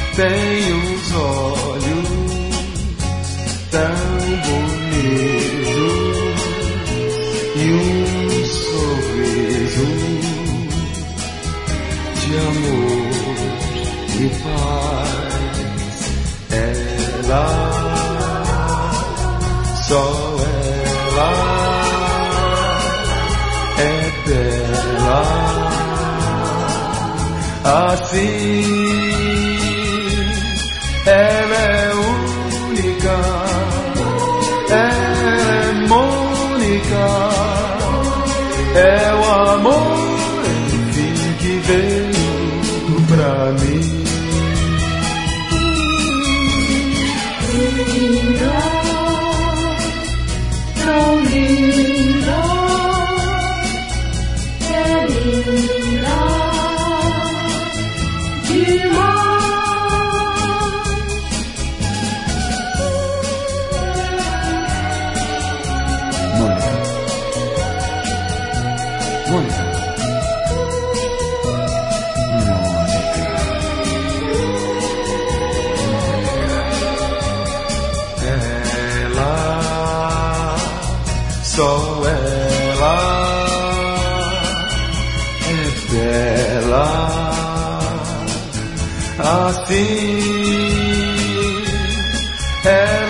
tem os olhos tão bonitos e um sorriso de amor e paz. Ela, só ela é bela assim. Ela é única, é Mônica, é o amor, enfim, que veio pra mim. Linda, tão linda, é linda demais. Mônica, ela, só ela é bela assim. Ela